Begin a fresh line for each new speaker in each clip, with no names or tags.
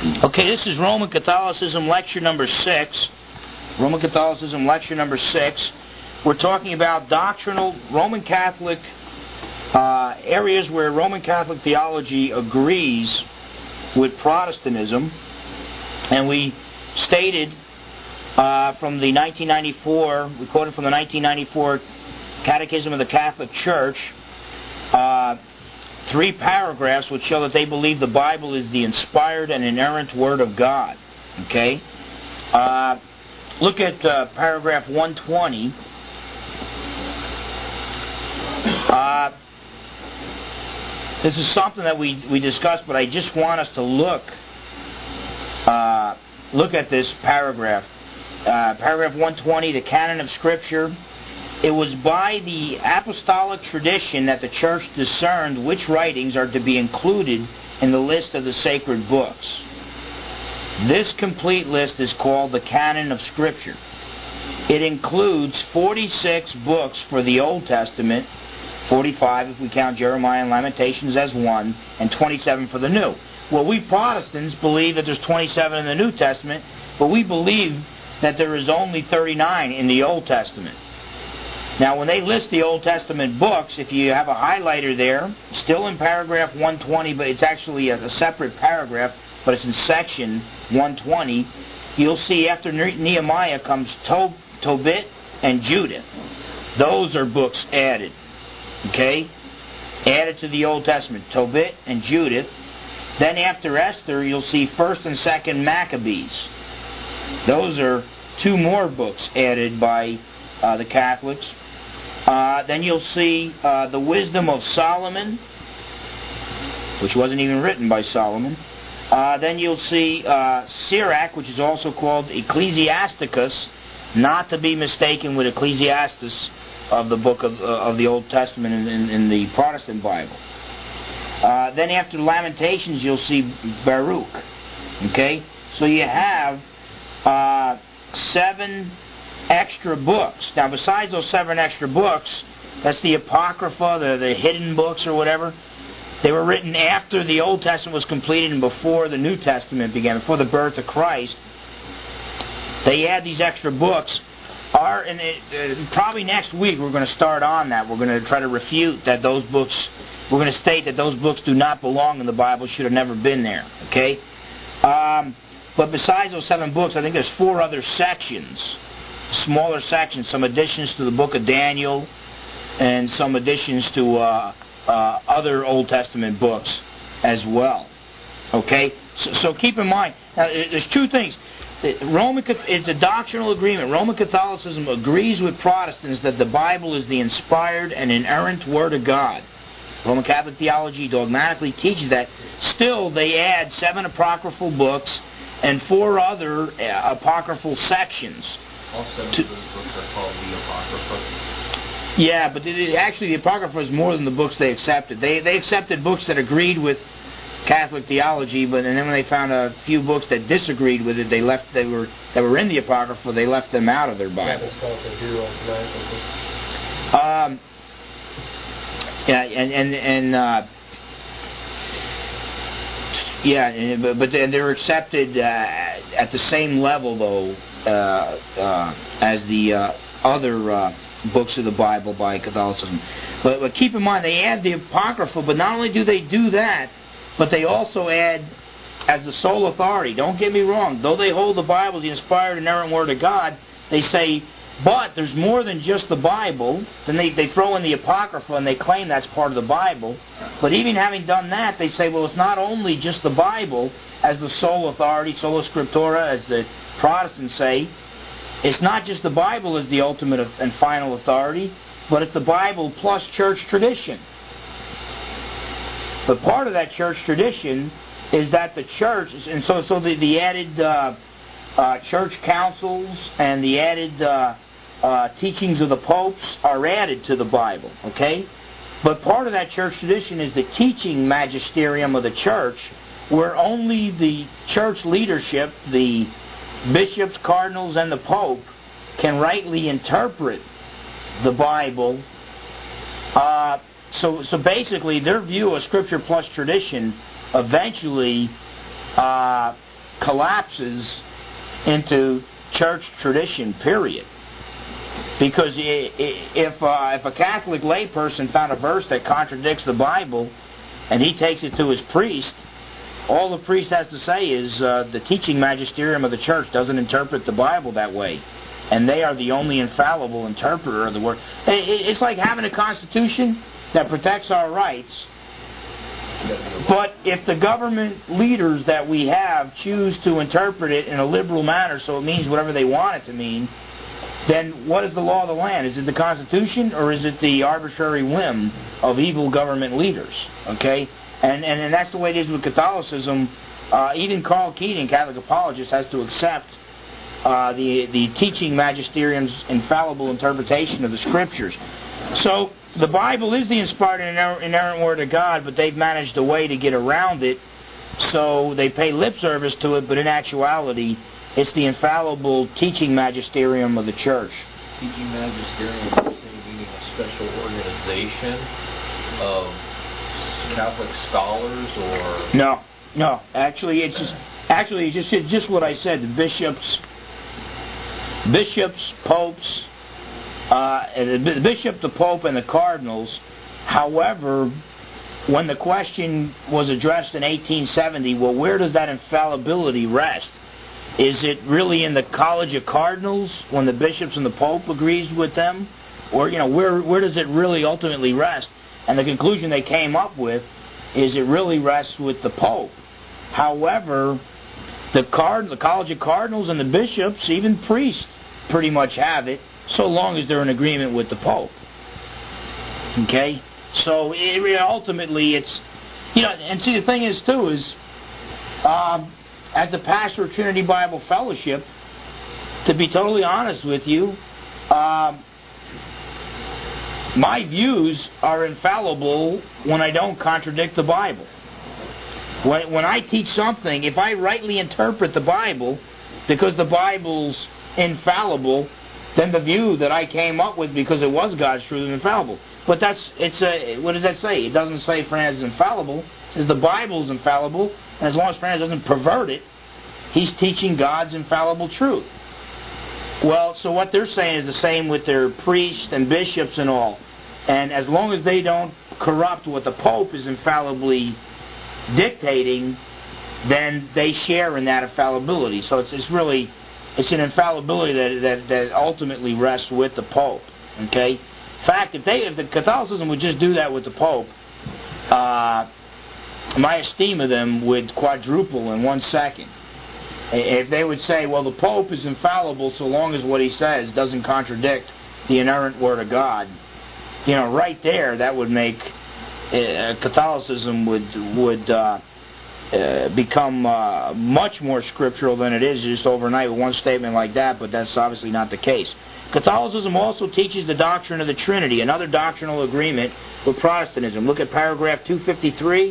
Okay, this is Roman Catholicism lecture number 6. Roman Catholicism lecture number 6. We're talking about doctrinal Roman Catholic areas where Roman Catholic theology agrees with Protestantism. And we stated from the 1994, we quoted from the 1994 Catechism of the Catholic Church, 3 paragraphs which show that they believe the Bible is the inspired and inerrant Word of God. Okay? Look at paragraph 120. This is something that we discussed, but I just want us to look at this paragraph. Paragraph 120, the canon of Scripture. It was by the apostolic tradition that the Church discerned which writings are to be included in the list of the sacred books. This complete list is called the canon of Scripture. It includes 46 books for the Old Testament, 45 if we count Jeremiah and Lamentations as one, and 27 for the New. Well, we Protestants believe that there's 27 in the New Testament, but we believe that there is only 39 in the Old Testament. Now, when they list the Old Testament books, if you have a highlighter there, still in paragraph 120, but it's actually a separate paragraph, but it's in section 120, you'll see after Nehemiah comes Tobit and Judith. Those are books added. Okay? Added to the Old Testament. Tobit and Judith. Then after Esther, you'll see 1st and 2nd Maccabees. Those are 2 more books added by the Catholics. Then you'll see the Wisdom of Solomon, which wasn't even written by Solomon. Then you'll see Sirach, which is also called Ecclesiasticus, not to be mistaken with Ecclesiastes of the book of the Old Testament in the Protestant Bible. Then after Lamentations, you'll see Baruch. Okay? So you have 7 extra books. Now, besides those 7 extra books, that's the Apocrypha, the hidden books or whatever. They were written after the Old Testament was completed and before the New Testament began, before the birth of Christ. They add these extra books. Probably next week we're going to start on that. We're going to try to refute that those books, we're going to state that those books do not belong in the Bible, should have never been there. Okay? But besides those 7 books, I think there's 4 other sections, smaller sections, some additions to the book of Daniel, and some additions to other Old Testament books as well. Okay? So keep in mind, now, there's 2 things. It's a doctrinal agreement. Roman Catholicism agrees with Protestants that the Bible is the inspired and inerrant Word of God. Roman Catholic theology dogmatically teaches that. Still, they add 7 apocryphal books and 4 other apocryphal sections.
All 7 of those books are called the Apocrypha.
Yeah, but actually the Apocrypha is more than the books they accepted. They accepted books that agreed with Catholic theology, and then when they found a few books that disagreed with it, that were in the Apocrypha, they left them out of their Bible. But they're accepted at the same level, though, as the other books of the Bible by Catholicism. But keep in mind, they add the Apocrypha, but not only do they do that, but they also add as the sole authority. Don't get me wrong. Though they hold the Bible, the inspired and inerrant Word of God, they say, but there's more than just the Bible. Then they throw in the Apocrypha and they claim that's part of the Bible. But even having done that, they say, well, it's not only just the Bible as the sole authority, sola scriptura, as the Protestants say. It's not just the Bible as the ultimate and final authority, but it's the Bible plus church tradition. But part of that church tradition is that the church, and so the added church councils and the added teachings of the popes are added to the Bible, okay? But part of that church tradition is the teaching magisterium of the church, where only the church leadership, the bishops, cardinals, and the pope, can rightly interpret the Bible. So basically, their view of Scripture plus tradition eventually collapses into church tradition, period. Because if a Catholic layperson found a verse that contradicts the Bible and he takes it to his priest, all the priest has to say is the teaching magisterium of the church doesn't interpret the Bible that way. And they are the only infallible interpreter of the Word. It's like having a constitution that protects our rights. But if the government leaders that we have choose to interpret it in a liberal manner so it means whatever they want it to mean, then what is the law of the land? Is it the Constitution or is it the arbitrary whim of evil government leaders? Okay? And that's the way it is with Catholicism. Even Karl Keating, Catholic apologist, has to accept the teaching magisterium's infallible interpretation of the Scriptures. So the Bible is the inspired and inerrant Word of God, but they've managed a way to get around it. So they pay lip service to it, but in actuality, it's the infallible teaching magisterium of the church.
Teaching magisterium meaning a special organization of Catholic scholars, or
no. Actually, it's just what I said. The bishops, popes, the bishop, the pope, and the cardinals. However, when the question was addressed in 1870, well, where does that infallibility rest? Is it really in the College of Cardinals when the bishops and the pope agrees with them, or where does it really ultimately rest? And the conclusion they came up with is it really rests with the pope. However, the College of Cardinals and the bishops, even priests, pretty much have it, so long as they're in agreement with the pope. Okay? So ultimately it's, and see the thing is too is, as the pastor of Trinity Bible Fellowship, to be totally honest with you, my views are infallible when I don't contradict the Bible. When I teach something, if I rightly interpret the Bible, because the Bible's infallible, then the view that I came up with because it was God's truth is infallible. But what does that say? It doesn't say Francis is infallible. It says the Bible is infallible, and as long as Francis doesn't pervert it, he's teaching God's infallible truth. Well, so what they're saying is the same with their priests and bishops and all. And as long as they don't corrupt what the Pope is infallibly dictating, then they share in that infallibility. So it's an infallibility that ultimately rests with the Pope. Okay? In fact, if the Catholicism would just do that with the Pope, my esteem of them would quadruple in 1 second. If they would say, well, the Pope is infallible so long as what he says doesn't contradict the inerrant Word of God, right there, that would make Catholicism would become much more scriptural than it is just overnight with one statement like that, but that's obviously not the case. Catholicism also teaches the doctrine of the Trinity, another doctrinal agreement with Protestantism. Look at paragraph 253.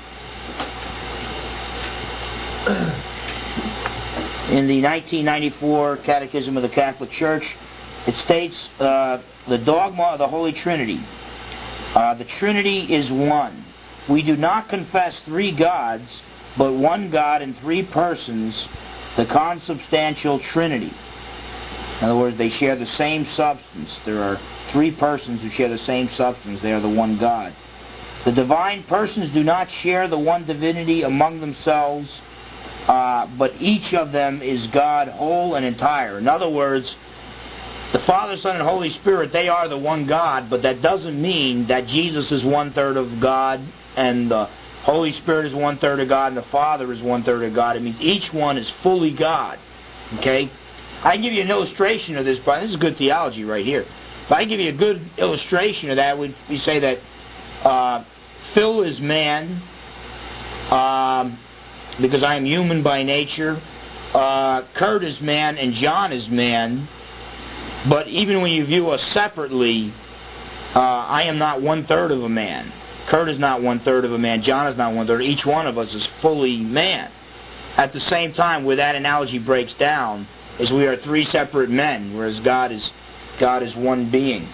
In the 1994 Catechism of the Catholic Church, it states the dogma of the Holy Trinity. The Trinity is one. We do not confess three gods, but one God in three persons, the consubstantial Trinity. In other words, they share the same substance. There are three persons who share the same substance. They are the one God. The divine persons do not share the one divinity among themselves, but each of them is God whole and entire. In other words, the Father, Son, and Holy Spirit, they are the one God, but that doesn't mean that Jesus is 1/3 of God, and the Holy Spirit is 1/3 of God, and the Father is 1/3 of God. It means each one is fully God. Okay? I can give you an illustration of this, but this is good theology right here. If I give you a good illustration of that, we say that Phil is man, because I am human by nature. Kurt is man, and John is man. But even when you view us separately, I am not 1/3 of a man. Kurt is not 1/3 of a man. John is not 1/3. Each one of us is fully man. At the same time, where that analogy breaks down, is we are three separate men, whereas God is one being.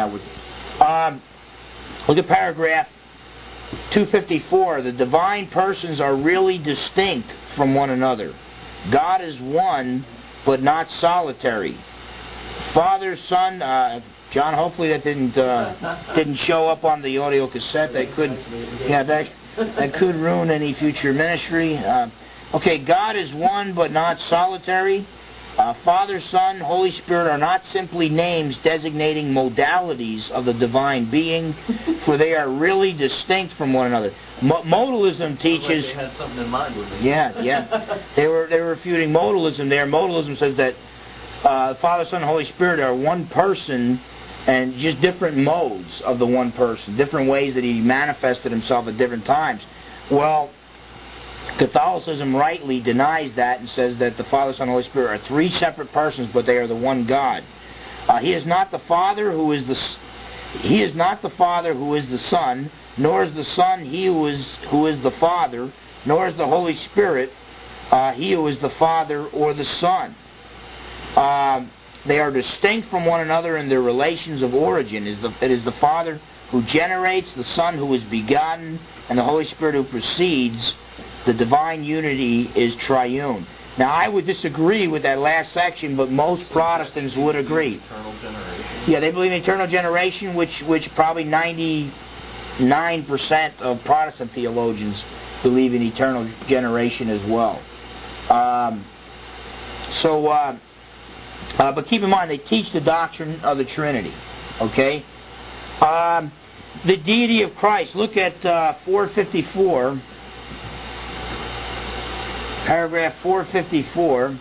Look at paragraph 254. The divine persons are really distinct from one another. God is one, but not solitary. Father, Son, John, hopefully that didn't show up on the audio cassette. That could ruin any future ministry. Okay, God is one, but not solitary. Father, Son, Holy Spirit are not simply names designating modalities of the divine being, for they are really distinct from one another. Modalism teaches.
Like they had something in mind with it.
Yeah. They were refuting modalism there. Modalism says that Father, Son, and Holy Spirit are one person, and just different modes of the one person, different ways that He manifested Himself at different times. Well, Catholicism rightly denies that and says that the Father, Son, and Holy Spirit are three separate persons, but they are the one God. He is not the Father who is the Son, nor is the Son He who is the Father, nor is the Holy Spirit He who is the Father or the Son. They are distinct from one another in their relations of origin. It is the Father who generates, the Son who is begotten, and the Holy Spirit who proceeds. The divine unity is triune. Now, I would disagree with that last section, but most Protestants would agree.
Eternal generation.
Yeah, they believe in eternal generation, which probably 99% of Protestant theologians believe in eternal generation as well. But keep in mind, they teach the doctrine of the Trinity. Okay? The deity of Christ. Look at 454. Paragraph 454.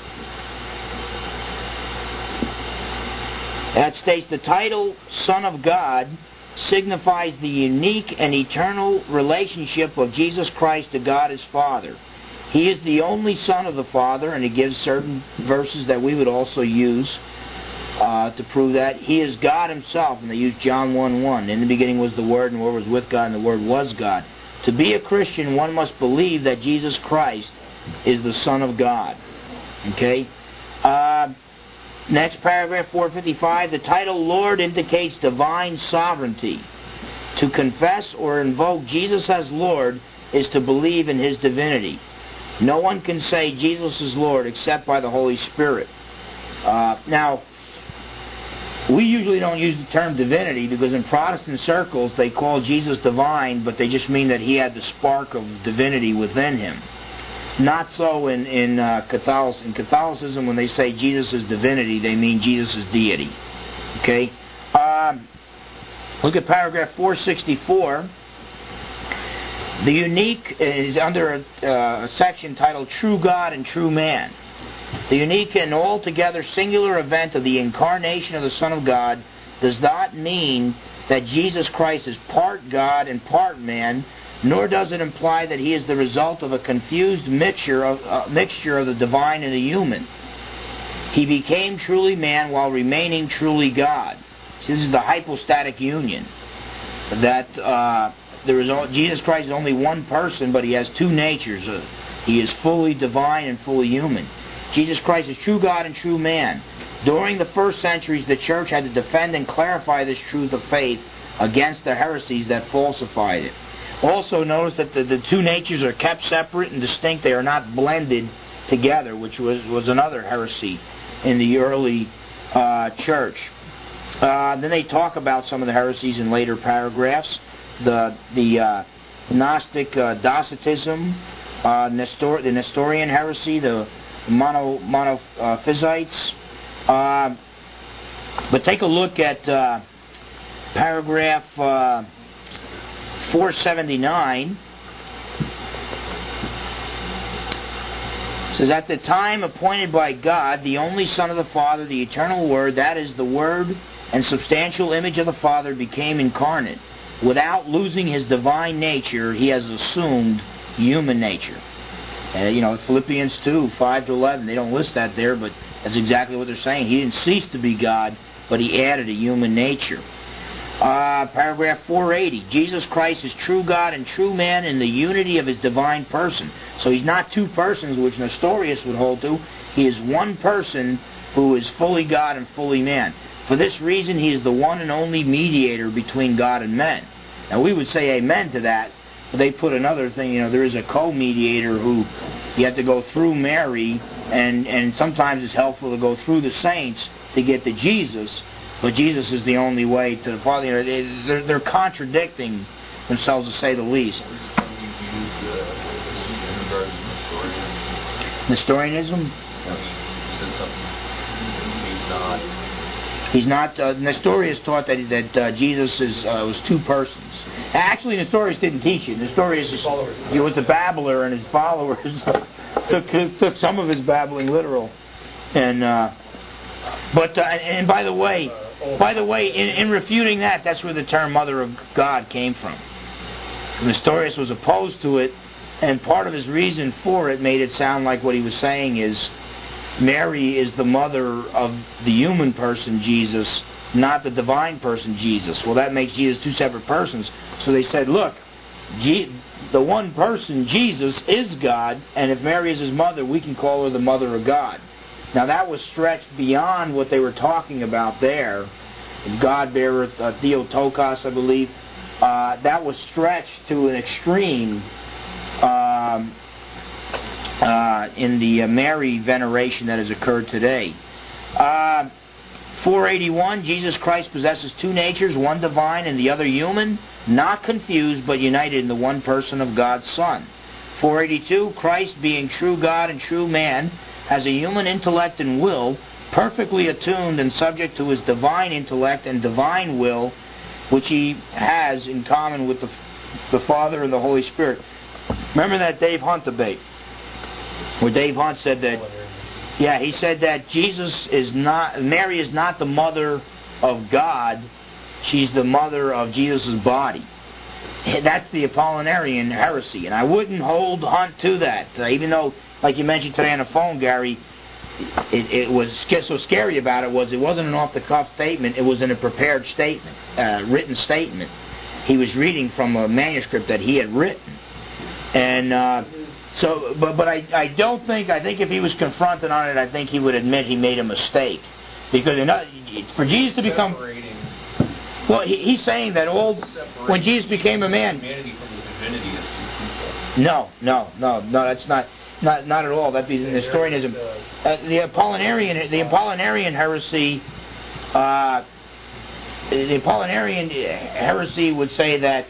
That states, the title Son of God signifies the unique and eternal relationship of Jesus Christ to God His Father. He is the only Son of the Father, and it gives certain verses that we would also use to prove that. He is God Himself, and they use John 1:1. In the beginning was the Word, and the Word was with God, and the Word was God. To be a Christian, one must believe that Jesus Christ is the Son of God. Okay? Next paragraph, 455. The title Lord indicates divine sovereignty. To confess or invoke Jesus as Lord is to believe in His divinity. No one can say Jesus is Lord except by the Holy Spirit. Now, we usually don't use the term divinity because in Protestant circles they call Jesus divine, but they just mean that He had the spark of divinity within Him. Not so in Catholicism. When they say Jesus is divinity, they mean Jesus is deity. Okay? Look at paragraph 464. The unique is under a section titled True God and True Man. The unique and altogether singular event of the incarnation of the Son of God does not mean that Jesus Christ is part God and part man, nor does it imply that He is the result of a confused mixture of the divine and the human. He became truly man while remaining truly God. This is the hypostatic union. That Jesus Christ is only one person, but He has two natures. He is fully divine and fully human. Jesus Christ is true God and true man. During the first centuries, the Church had to defend and clarify this truth of faith against the heresies that falsified it. Also notice that the two natures are kept separate and distinct. They are not blended together, which was another heresy in the early Church. Then they talk about some of the heresies in later paragraphs. The Gnostic Docetism, the Nestorian heresy, the Monophysites. But take a look at paragraph 479. It says, at the time appointed by God, the only Son of the Father, the eternal Word, that is the Word and substantial image of the Father, became incarnate. Without losing His divine nature, He has assumed human nature. Philippians 2, 5-11, they don't list that there, but that's exactly what they're saying. He didn't cease to be God, but He added a human nature. Paragraph 480, Jesus Christ is true God and true man in the unity of His divine person. So He's not two persons, which Nestorius would hold to. He is one person who is fully God and fully man. For this reason, He is the one and only mediator between God and men. Now we would say amen to that, but they put another thing, there is a co-mediator who You have to go through Mary, and sometimes it's helpful to go through the saints to get to Jesus, but Jesus is the only way to the Father. They're contradicting themselves, to say the least. Nestorianism? He's not. Nestorius taught that Jesus was two persons. Actually, Nestorius didn't teach it. Nestorius he was a babbler, and his followers took some of his babbling literal. And by the way, in refuting that, that's where the term Mother of God came from. Nestorius was opposed to it, and part of his reason for it made it sound like what he was saying is Mary is the mother of the human person Jesus, not the divine person Jesus. Well, that makes Jesus two separate persons. So they said, look, the one person, Jesus, is God, and if Mary is his mother, we can call her the Mother of God. Now that was stretched beyond what they were talking about there. God beareth Theotokos, I believe. That was stretched to an extreme in the Mary veneration that has occurred today. 481, Jesus Christ possesses two natures, one divine and the other human, not confused but united in the one person of God's Son. 482, Christ being true God and true man has a human intellect and will, perfectly attuned and subject to his divine intellect and divine will, which he has in common with the Father and the Holy Spirit. Remember that Dave Hunt debate, where Dave Hunt said that, he said that Mary is not the mother of God, she's the mother of Jesus' body. That's the Apollinarian heresy, and I wouldn't hold Hunt to that, even though, like you mentioned today on the phone, Gary, it was so scary about it wasn't an off-the-cuff statement, it was in a prepared statement, written statement. He was reading from a manuscript that he had written. And but I don't think, I think if he was confronted on it, I think he would admit he made a mistake. Because for Jesus to become... Well, he's saying that when Jesus became a man... No, that's not at all. That'd be Nestorianism. The Apollinarian heresy... the Apollinarian heresy would say that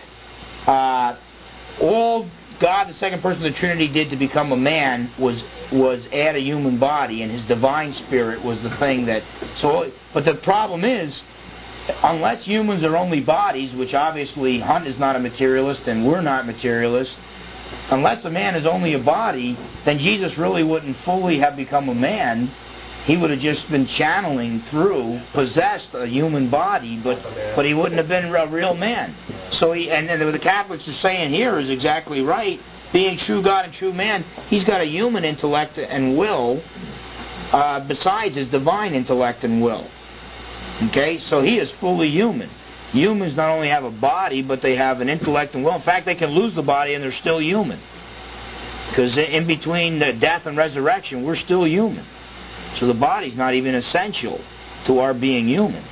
all God, the second person of the Trinity, did to become a man was add a human body, and his divine spirit was the thing that... But the problem is, unless humans are only bodies, which obviously Hunt is not a materialist and we're not materialists, unless a man is only a body, then Jesus really wouldn't fully have become a man. He would have just been channeling through, possessed a human body, but he wouldn't have been a real man. So and what the Catholics are saying here is exactly right. Being true God and true man, he's got a human intellect and will besides his divine intellect and will. Okay, so he is fully human. Humans not only have a body, but they have an intellect and will. In fact, they can lose the body and they're still human. Because in between the death and resurrection, we're still human. So the body's not even essential to our being human.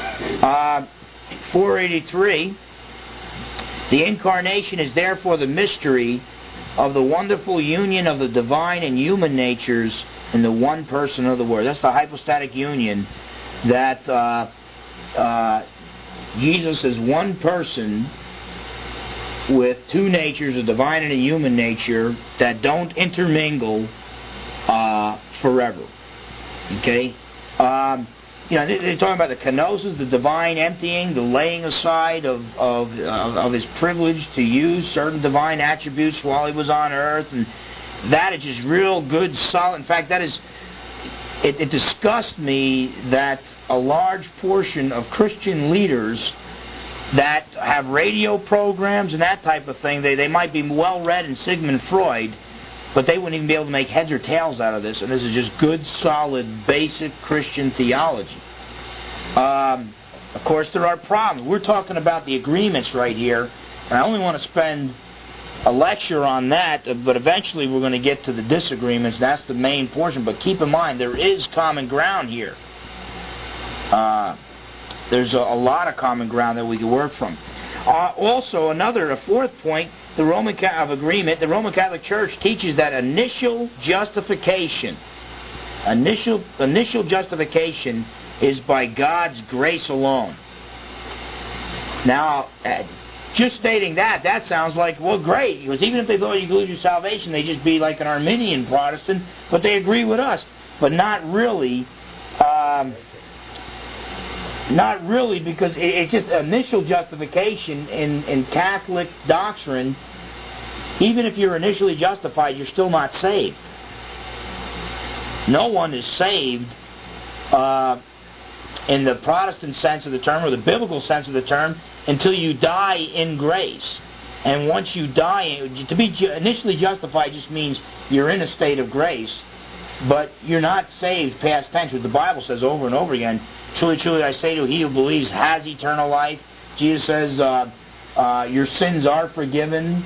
483, the incarnation is therefore the mystery of the wonderful union of the divine and human natures in the one person of the Word. That's the hypostatic union, that Jesus is one person with two natures, a divine and a human nature, that don't intermingle forever. Okay? They're talking about the kenosis, the divine emptying, the laying aside of his privilege to use certain divine attributes while he was on earth, and that is just real good, solid. In fact, it disgusts me that a large portion of Christian leaders that have radio programs and that type of thing, they might be well read in Sigmund Freud, but they wouldn't even be able to make heads or tails out of this. And this is just good, solid, basic Christian theology. Of course, there are problems. We're talking about the agreements right here, and I only want to spend a lecture on that, but eventually we're going to get to the disagreements. That's the main portion. But keep in mind, there is common ground here. There's a lot of common ground that we can work from. Also, a fourth point, the Roman Catholic Church teaches that initial justification is by God's grace alone. Now, just stating that sounds like, well, great, because even if they thought you could lose your salvation, they'd just be like an Arminian Protestant, but they agree with us. But not really, because it's just initial justification in Catholic doctrine. Even if you're initially justified, you're still not saved. No one is saved in the Protestant sense of the term, or the biblical sense of the term, until you die in grace. And once you die, to be initially justified just means you're in a state of grace, but you're not saved past tense, which the Bible says over and over again. Truly, truly, I say to you, he who believes has eternal life. Jesus says, your sins are forgiven.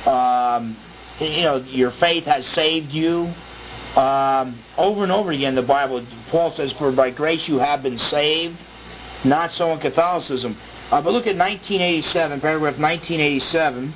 Your faith has saved you. Over and over again, the Bible, Paul says, for by grace you have been saved. Not so in Catholicism. But look at 1987, paragraph 1987.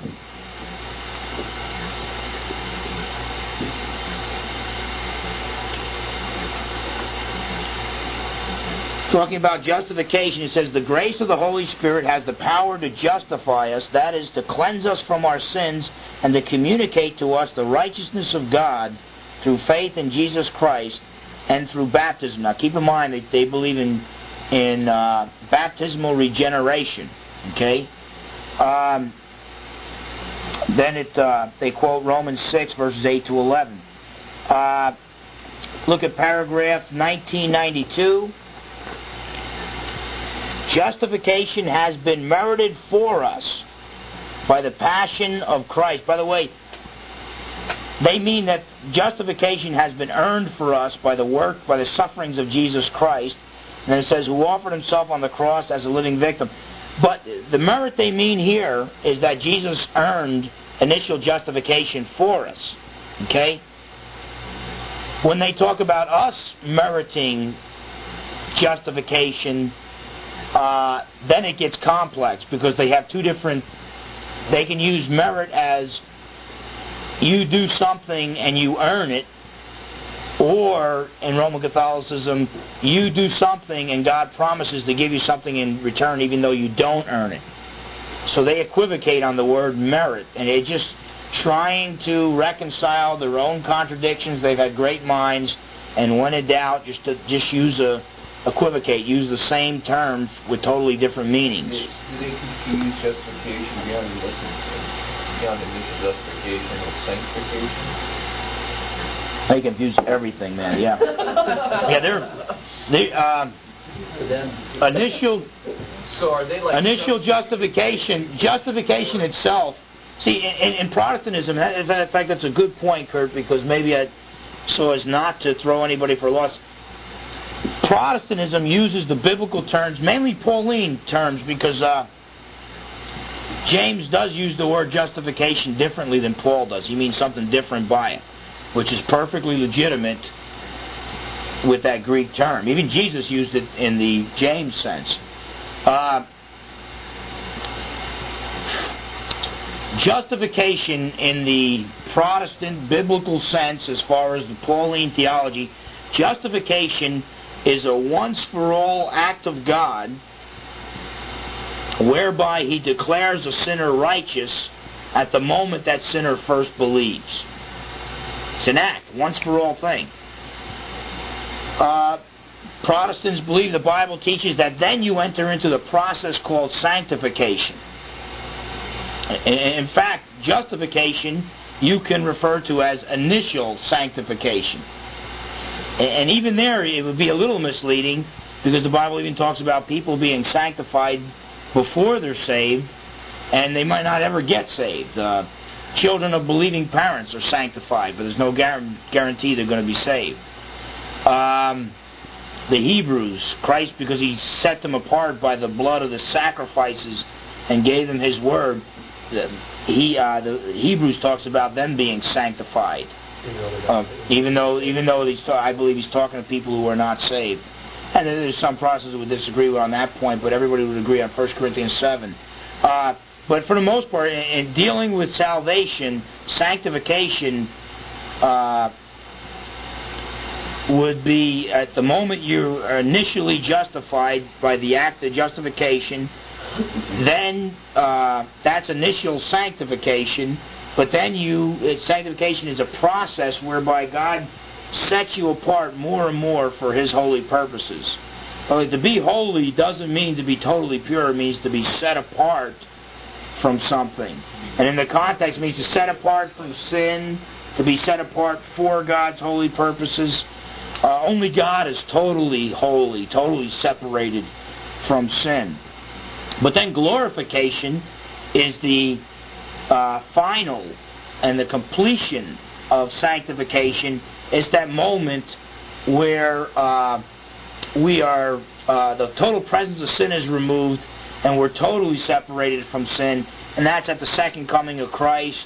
Talking about justification, it says, the grace of the Holy Spirit has the power to justify us, that is, to cleanse us from our sins and to communicate to us the righteousness of God through faith in Jesus Christ and through baptism. Now keep in mind that they believe in baptismal regeneration. Okay? Then they quote Romans 6, verses 8 to 11. Look at paragraph 1992. Justification has been merited for us by the passion of Christ. By the way, they mean that justification has been earned for us by the sufferings of Jesus Christ. And it says, who offered himself on the cross as a living victim. But the merit they mean here is that Jesus earned initial justification for us. Okay? When they talk about us meriting justification, then it gets complex, because they have two different... They can use merit as you do something and you earn it, or in Roman Catholicism, you do something and God promises to give you something in return even though you don't earn it. So they equivocate on the word merit, and they're just trying to reconcile their own contradictions. They've had great minds, and when in doubt, just use the same term with totally different meanings.
Do they confuse justification beyond initial justification with sanctification?
They confuse everything, man. Yeah, initial.
So are they like
initial justification? Justification itself. See, in Protestantism, in fact, that's a good point, Kurt, because so as not to throw anybody for a loss. Protestantism uses the biblical terms, mainly Pauline terms, because James does use the word justification differently than Paul does. He means something different by it, which is perfectly legitimate with that Greek term. Even Jesus used it in the James sense. Justification in the Protestant biblical sense, as far as the Pauline theology, justification is a once-for-all act of God whereby He declares a sinner righteous at the moment that sinner first believes. It's an act, once-for-all thing. Protestants believe the Bible teaches that then you enter into the process called sanctification. In fact, justification you can refer to as initial sanctification. And even there, it would be a little misleading, because the Bible even talks about people being sanctified before they're saved, and they might not ever get saved. Children of believing parents are sanctified, but there's no guarantee they're going to be saved. The Hebrews, Christ, because He set them apart by the blood of the sacrifices and gave them His word, the Hebrews talks about them being sanctified. Even though I believe he's talking to people who are not saved. And there's some process that would disagree with on that point, but everybody would agree on 1 Corinthians 7. But for the most part, in dealing with salvation, sanctification would be at the moment you are initially justified by the act of justification, then that's initial sanctification, but then sanctification is a process whereby God sets you apart more and more for His holy purposes. To be holy doesn't mean to be totally pure, it means to be set apart from something. And in the context, it means to set apart from sin, to be set apart for God's holy purposes. Only God is totally holy, totally separated from sin. But then glorification is the final and the completion of sanctification. It's that moment where we are, the total presence of sin is removed and we're totally separated from sin, and that's at the second coming of Christ.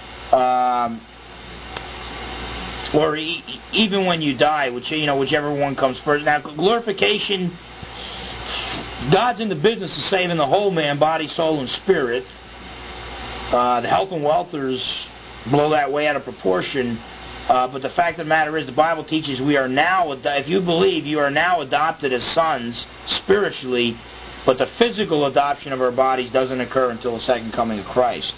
Or even when you die, whichever one comes first. Now, glorification, God's in the business of saving the whole man, body, soul, and spirit. The health and welfers blow that way out of proportion. But the fact of the matter is, the Bible teaches we are now, if you believe, you are now adopted as sons spiritually, but the physical adoption of our bodies doesn't occur until the second coming of Christ.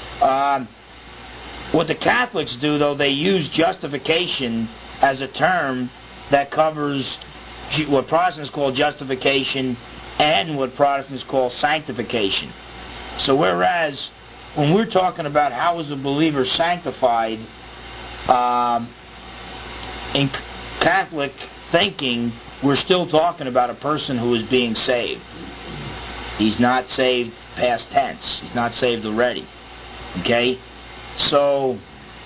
What the Catholics do, though, they use justification as a term that covers what Protestants call justification and what Protestants call sanctification. So whereas when we're talking about how is a believer sanctified, in Catholic thinking, we're still talking about a person who is being saved. He's not saved past tense. He's not saved already. Okay? So,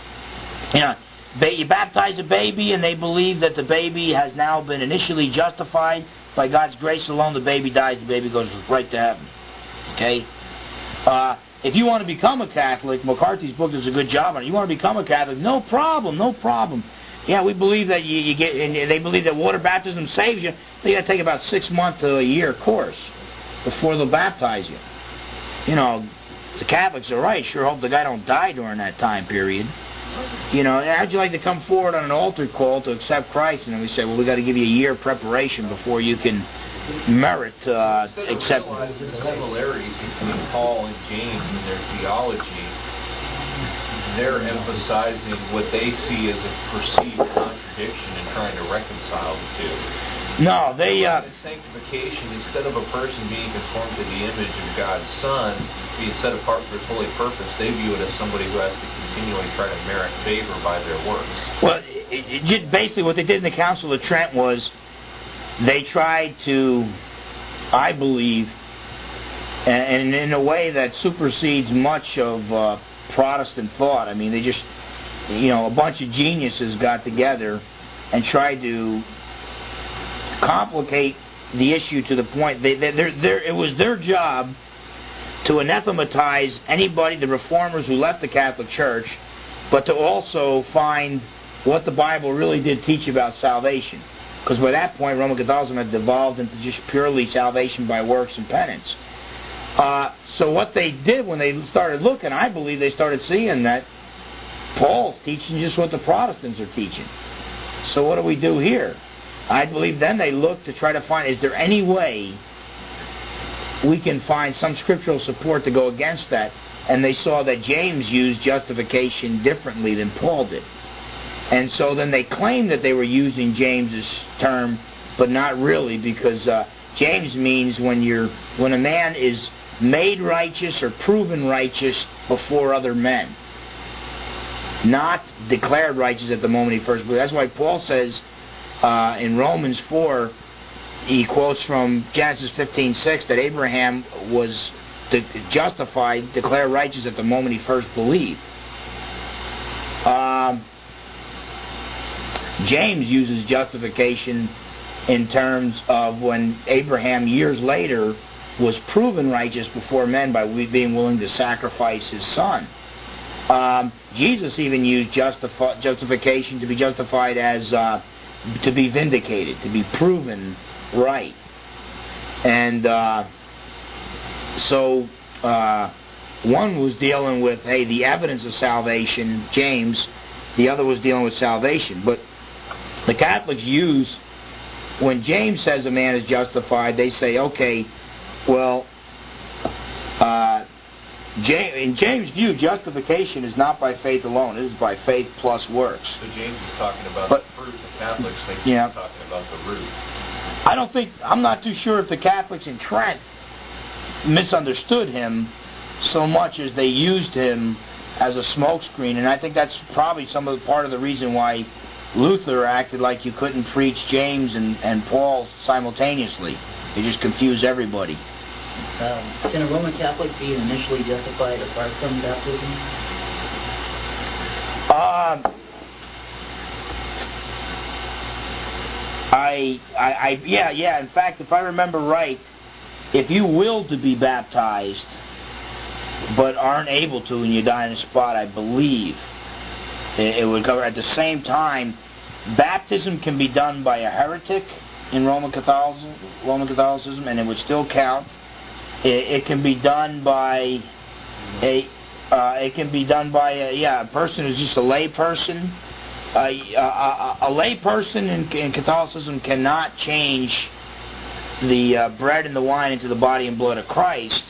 you baptize a baby and they believe that the baby has now been initially justified. By God's grace alone, the baby dies, the baby goes right to heaven. Okay? If you want to become a Catholic, McCarthy's book does a good job on it. You want to become a Catholic, no problem. Yeah, we believe that you get, and they believe that water baptism saves you. They got to take about 6 months to a year course before they'll baptize you. The Catholics are right. Sure hope the guy don't die during that time period. How'd you like to come forward on an altar call to accept Christ? And then we say, well, we got to give you a year preparation before you can merit accept.
The similarities between Paul and James and their theology, they're emphasizing what they see as a perceived contradiction and trying to reconcile the two.
No, they...
sanctification, instead of a person being conformed to the image of God's Son, being set apart for His holy purpose, they view it as somebody who has to continually try to merit favor by their works.
Well, basically what they did in the Council of Trent was they tried to, I believe, and in a way that supersedes much of Protestant thought. I mean, they just, a bunch of geniuses got together and tried to complicate the issue to the point it was their job to anathematize anybody, the reformers who left the Catholic Church, but to also find what the Bible really did teach about salvation. Because by that point, Roman Catholicism had devolved into just purely salvation by works and penance. So what they did when they started looking, I believe they started seeing that Paul's teaching just what the Protestants are teaching. So what do we do here? I believe then they looked to try to find, is there any way we can find some scriptural support to go against that? And they saw that James used justification differently than Paul did. And so then they claimed that they were using James's term, but not really, because James means when a man is made righteous or proven righteous before other men, not declared righteous at the moment he first believed. That's why Paul says in Romans 4, he quotes from Genesis 15:6 that Abraham was justified, declared righteous at the moment he first believed. James uses justification in terms of when Abraham years later was proven righteous before men by being willing to sacrifice his son. Jesus even used justification to be justified as to be vindicated, to be proven right. And so One was dealing with, hey, the evidence of salvation, James. The other was dealing with salvation. But the Catholics use, when James says a man is justified, they say, okay, well, in James' view, justification is not by faith alone. It is by faith plus works.
So James is talking about the fruit. The Catholics think he's talking about the root.
I'm not too sure if the Catholics in Trent misunderstood him so much as they used him as a smokescreen, and I think that's probably part of the reason why Luther acted like you couldn't preach James and Paul simultaneously. They just confused everybody.
Can a Roman Catholic be initially justified apart from baptism?
Yeah. In fact, if I remember right, if you will to be baptized but aren't able to and you die on the spot, I believe it would cover. At the same time, baptism can be done by a heretic in Roman Catholicism, and it would still count. It can be done by a person who's just a lay person. A lay person in Catholicism cannot change the bread and the wine into the body and blood of Christ,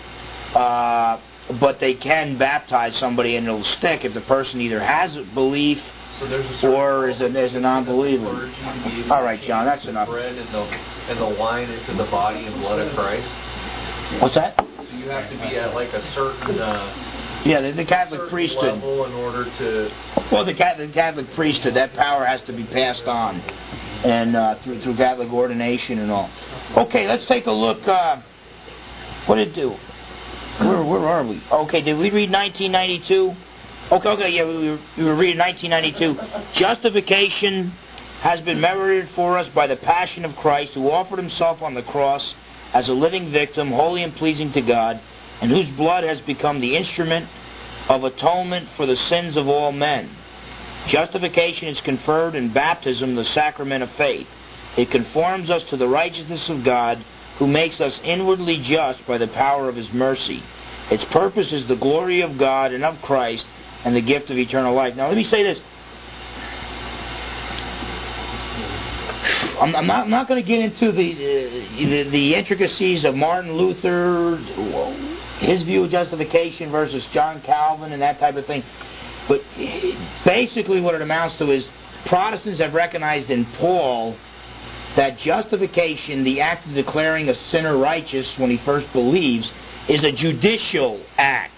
but they can baptize somebody and it'll stick if the person either has a belief or is a non-believer. All right, John, that's enough.
Bread and the wine into the body and blood of Christ.
What's that?
So you have to be at like a certain
the Catholic priesthood
level in order to.
Well, the Catholic priesthood, that power has to be passed on, and through Catholic ordination and all. Okay, let's take a look. What did it do? Where are we? Okay, did we read 1992? Okay, yeah, we were reading 1992. Justification has been merited for us by the passion of Christ, who offered himself on the cross as a living victim, holy and pleasing to God, and whose blood has become the instrument of atonement for the sins of all men. Justification is conferred in baptism, the sacrament of faith. It conforms us to the righteousness of God, who makes us inwardly just by the power of his mercy. Its purpose is the glory of God and of Christ, and the gift of eternal life. Now let me say this. I'm not going to get into the intricacies of Martin Luther, his view of justification versus John Calvin and that type of thing. But basically what it amounts to is Protestants have recognized in Paul that justification, the act of declaring a sinner righteous when he first believes, is a judicial act.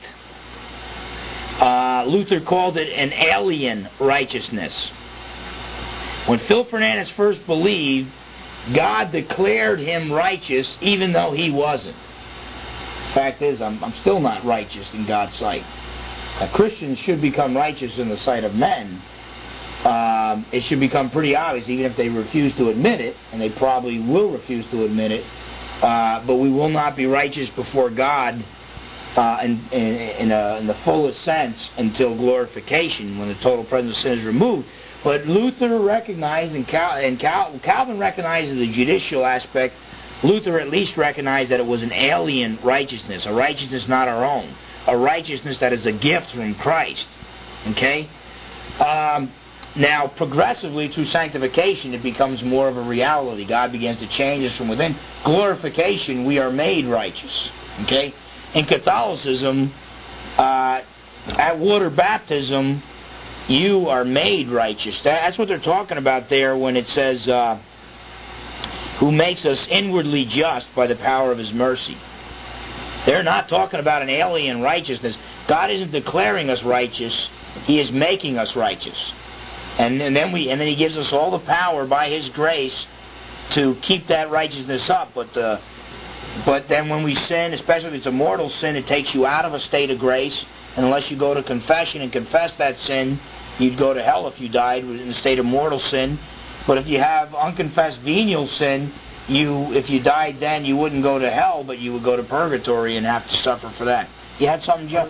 Luther called it an alien righteousness. When Phil Fernandez first believed, God declared him righteous even though he wasn't. Fact is, I'm still not righteous in God's sight. Christians should become righteous in the sight of men. It should become pretty obvious, even if they refuse to admit it, and they probably will refuse to admit it, but we will not be righteous before God in the fullest sense until glorification, when the total presence of sin is removed. But Luther recognized, and Calvin recognized the judicial aspect. Luther at least recognized that it was an alien righteousness, a righteousness not our own, a righteousness that is a gift from Christ. Okay? Now, progressively through sanctification, it becomes more of a reality. God begins to change us from within. Glorification, we are made righteous. Okay? In Catholicism, at water baptism, you are made righteous. That's what they're talking about there when it says, who makes us inwardly just by the power of his mercy. They're not talking about an alien righteousness. God isn't declaring us righteous. He is making us righteous. And then he gives us all the power by his grace to keep that righteousness up. But then when we sin, especially if it's a mortal sin, it takes you out of a state of grace. And unless you go to confession and confess that sin, you'd go to hell if you died in a state of mortal sin. But if you have unconfessed venial sin, if you died then, you wouldn't go to hell, but you would go to purgatory and have to suffer for that. You had something, Jeff?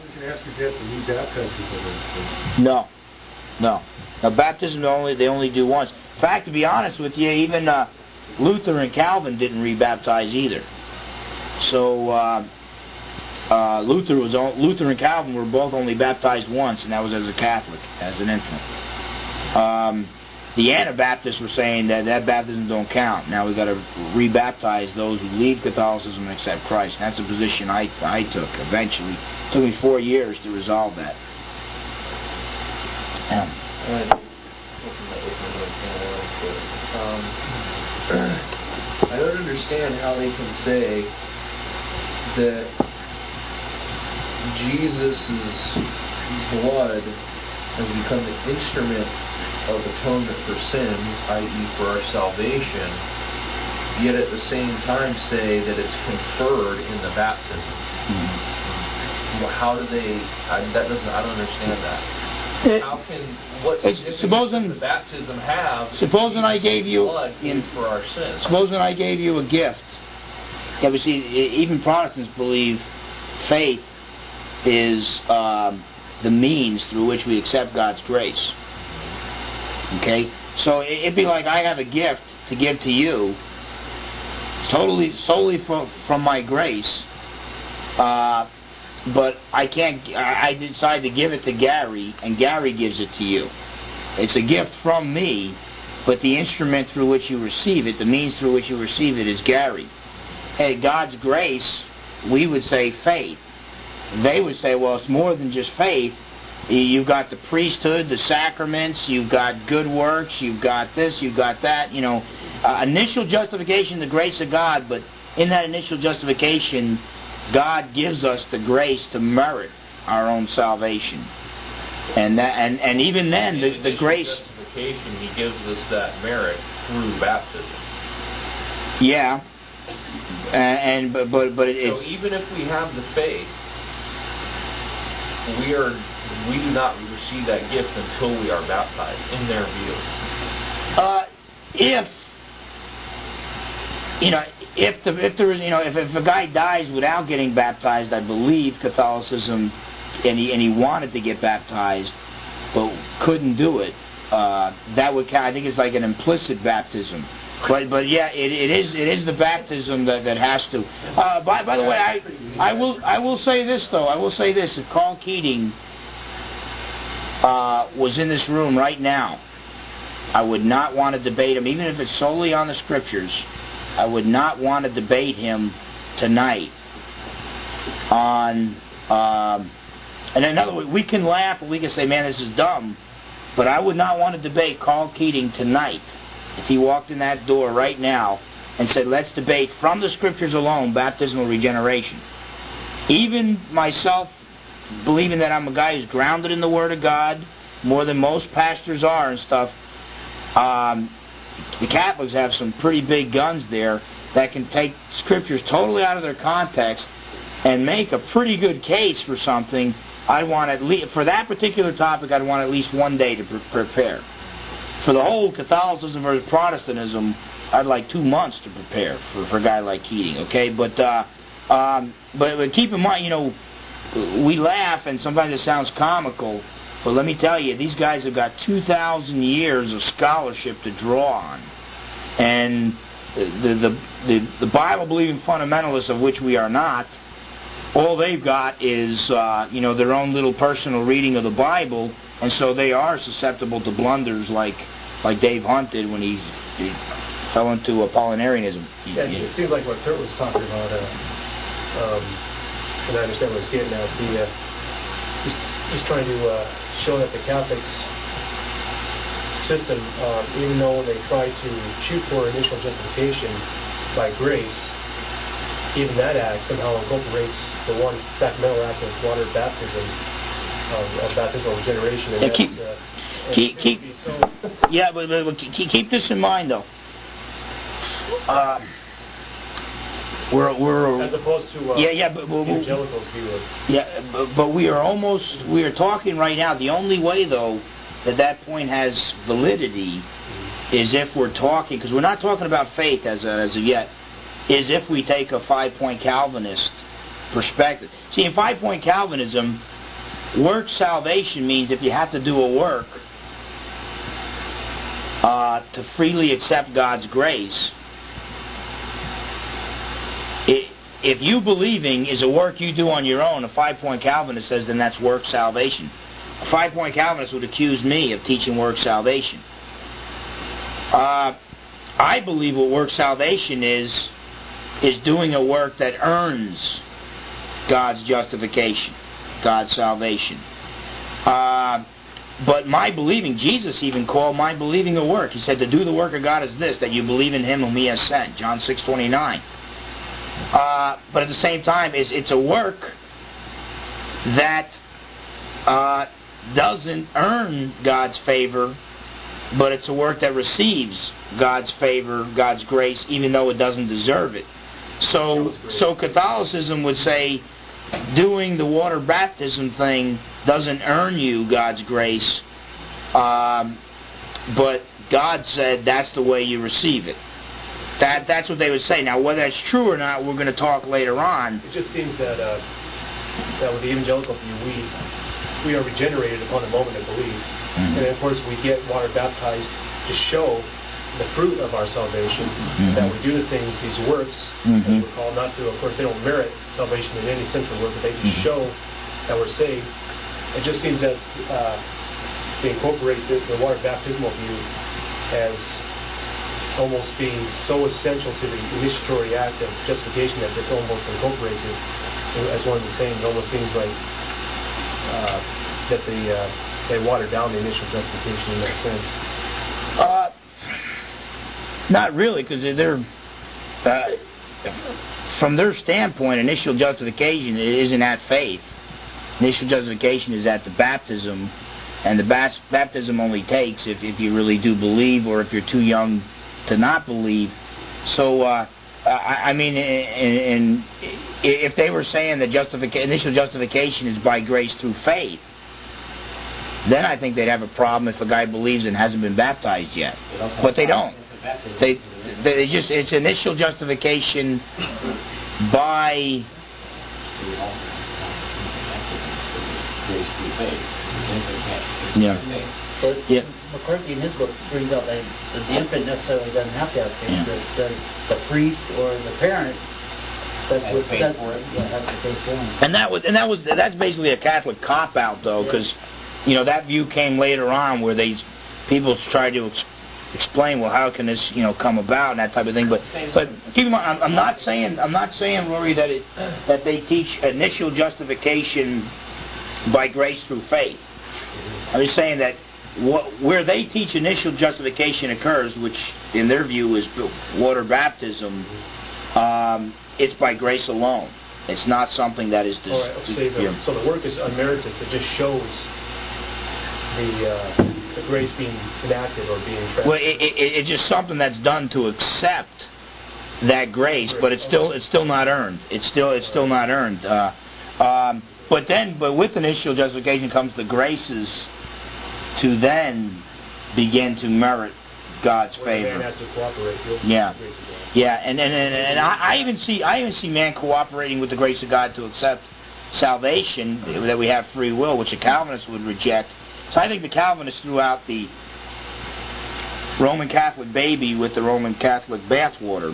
No. Now, baptism they only do once. In fact, to be honest with you, even Luther and Calvin didn't rebaptize either. So Luther and Calvin were both only baptized once, and that was as a Catholic, as an infant. The Anabaptists were saying that baptism don't count. Now we've got to rebaptize those who leave Catholicism and accept Christ. And that's a position I took eventually. It took me 4 years to resolve that.
I don't understand how they can say that Jesus' blood has become the instrument of atonement for sin, i.e. for our salvation, yet at the same time say that it's conferred in the baptism.
Mm-hmm.
Well, how do they? I don't understand that. How can what significance does the baptism have?
Supposing I gave you
blood for our sins.
Supposing I gave you a gift. Yeah, but see, even Protestants believe faith is the means through which we accept God's grace. Okay? So it'd be like I have a gift to give to you, solely from my grace, but I can't. I decide to give it to Gary, and Gary gives it to you. It's a gift from me, but the instrument through which you receive it, the means through which you receive it, is Gary. Hey, God's grace, we would say faith. They would say, well, it's more than just faith. You've got the priesthood, the sacraments, you've got good works, you've got this, you've got that. You know, initial justification, the grace of God, but in that initial justification, God gives us the grace to merit our own salvation. And even then, the grace...
justification, He gives us that merit through baptism.
Yeah. But
so even if we have the faith, we do not receive that gift until we are baptized, in their view.
If a guy dies without getting baptized, I believe Catholicism, and he wanted to get baptized, but couldn't do it. That would count. I think it's like an implicit baptism. But yeah, it is the baptism that has to. By the way, I will say this though. I will say this: if Carl Keating was in this room right now, I would not want to debate him, even if it's solely on the Scriptures. I would not want to debate him tonight on. And in other words, we can laugh and we can say, "Man, this is dumb," but I would not want to debate Carl Keating tonight if he walked in that door right now and said, "Let's debate from the Scriptures alone baptismal regeneration." Even myself, believing that I'm a guy who's grounded in the Word of God more than most pastors are and stuff. The Catholics have some pretty big guns there that can take Scriptures totally out of their context and make a pretty good case for something. I'd want at least, for that particular topic, I'd want at least 1 day to prepare. For the whole Catholicism versus Protestantism, I'd like 2 months to prepare for a guy like Keating. Okay, but keep in mind, we laugh and sometimes it sounds comical, but let me tell you, these guys have got 2,000 years of scholarship to draw on, and the Bible-believing fundamentalists, of which we are not, all they've got is their own little personal reading of the Bible, and so they are susceptible to blunders like Dave Hunt did when he fell into Apollinarianism.
Yeah, it seems like what Kurt was talking about, and I understand what he's getting at. He's trying to show that the Catholics system, even though they try to shoot for initial justification by grace, even that act somehow incorporates the one sacramental act of water baptism, of baptismal regeneration. And
keep this in mind, though. We're
as opposed to evangelicals' view of.
But we are talking right now. The only way, though, that point has validity is if we're talking, because we're not talking about faith as of yet, is if we take a 5-point Calvinist perspective. See, in 5-point Calvinism, work salvation means if you have to do a work to freely accept God's grace, if you believing is a work you do on your own, a 5-point Calvinist says then that's work salvation. A 5-point Calvinist would accuse me of teaching work salvation. I believe what work salvation is doing a work that earns God's justification, God's salvation. But my believing, Jesus even called my believing a work. He said to do the work of God is this, that you believe in Him whom He has sent. John 6:29. But at the same time, it's a work that doesn't earn God's favor, but it's a work that receives God's favor, God's grace, even though it doesn't deserve it. So Catholicism would say doing the water baptism thing doesn't earn you God's grace, but God said that's the way you receive it. That's what they would say. Now, whether that's true or not, we're going to talk later on.
It just seems that with the evangelical view, we are regenerated upon the moment of belief. Mm-hmm. And of course, we get water baptized to show the fruit of our salvation, that we do the things, these works, as we're called, not to, of course, they don't merit salvation in any sense of the word, but they just show that we're saved. It just seems that they incorporate the water baptismal view as almost being so essential to the initiatory act of justification that it almost incorporates it as one of the same. It almost seems like that they water down the initial justification in that sense.
Not really, because they're from their standpoint, initial justification isn't at faith. Initial justification is at the baptism, and the baptism only takes if you really do believe, or if you're too young to not believe. So, I mean, if they were saying that initial justification is by grace through faith, then I think they'd have a problem if a guy believes and hasn't been baptized yet. But they don't. They just, it's initial justification by
grace through faith.
But McCarthy in his book brings up that the infant necessarily doesn't have to have faith. The priest or the parent that's to pay for it.
And that's basically a Catholic cop out, though, because that view came later on where people tried to explain, well, how can this come about and that type of thing. But keep in mind, I'm not saying, Rory, that they teach initial justification by grace through faith. I'm just saying that where they teach initial justification occurs, which in their view is water baptism, it's by grace alone. It's not something that is...
So the work is unmerited. It just shows the grace being enacted or being transferred.
Well, it's just something that's done to accept that grace, but it's still not earned. It's still not earned. But with initial justification comes the graces to then begin to merit God's favor.
Man has to cooperate with
yeah,
the grace of God.
yeah, and I even see man cooperating with the grace of God to accept salvation, that we have free will, which a Calvinist would reject. So I think the Calvinists threw out the Roman Catholic baby with the Roman Catholic bathwater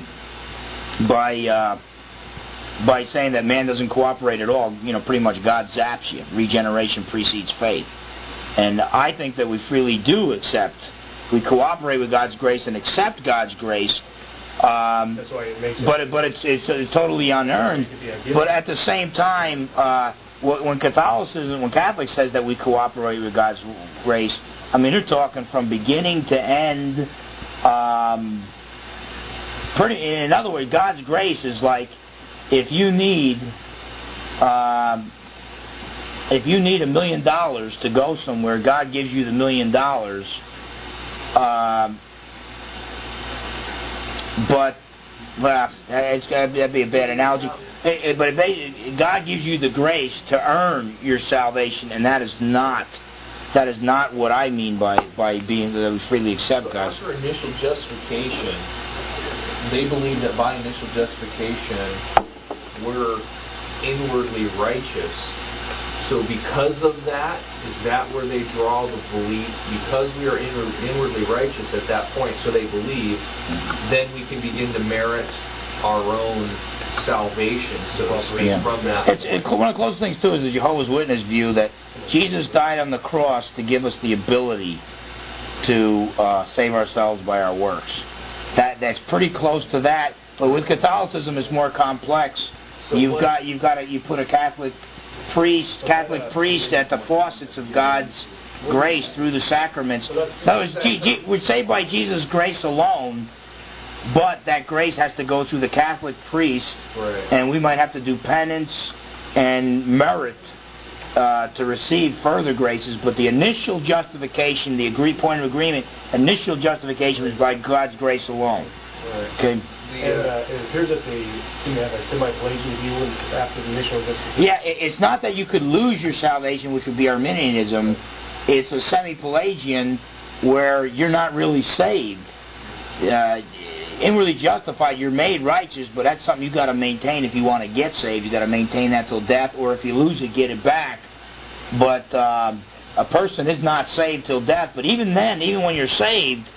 by saying that man doesn't cooperate at all. Pretty much God zaps you. Regeneration precedes faith. And I think that we freely do we cooperate with God's grace and accept God's grace.
That's why it makes
but it's totally unearned. But at the same time, when Catholic says that we cooperate with God's grace, I mean, they're talking from beginning to end. In other words, God's grace is like if you need $1 million to go somewhere, God gives you the $1 million. But that'd be a bad analogy. But God gives you the grace to earn your salvation, and that is not what I mean by being that we freely accept God.
For initial justification, they believe that by initial justification we're inwardly righteous. So because of that, is that where they draw the belief? Because we are inwardly righteous at that point, so they believe, then we can begin to merit our own salvation, so to speak, from that.
One of the closest things, too, is the Jehovah's Witness view that Jesus died on the cross to give us the ability to save ourselves by our works. That's pretty close to that, but with Catholicism it's more complex. So you put a Catholic priest at the faucets of God's grace through the sacraments. In other words, we're saved by Jesus' grace alone, but that grace has to go through the Catholic priest,
right.
And we might have to do penance and merit to receive further graces, but the initial justification, the point of agreement, initial justification is by God's grace alone.
Right.
Okay.
And it appears that they seem to have a semi-Pelagian view after the initial justification.
Yeah, it's not that you could lose your salvation, which would be Arminianism. It's a semi-Pelagian where you're not really saved. Inwardly justified, you're made righteous, but that's something you got to maintain if you want to get saved. You got to maintain that till death, or if you lose it, get it back. But a person is not saved till death. But even then, even when you're saved,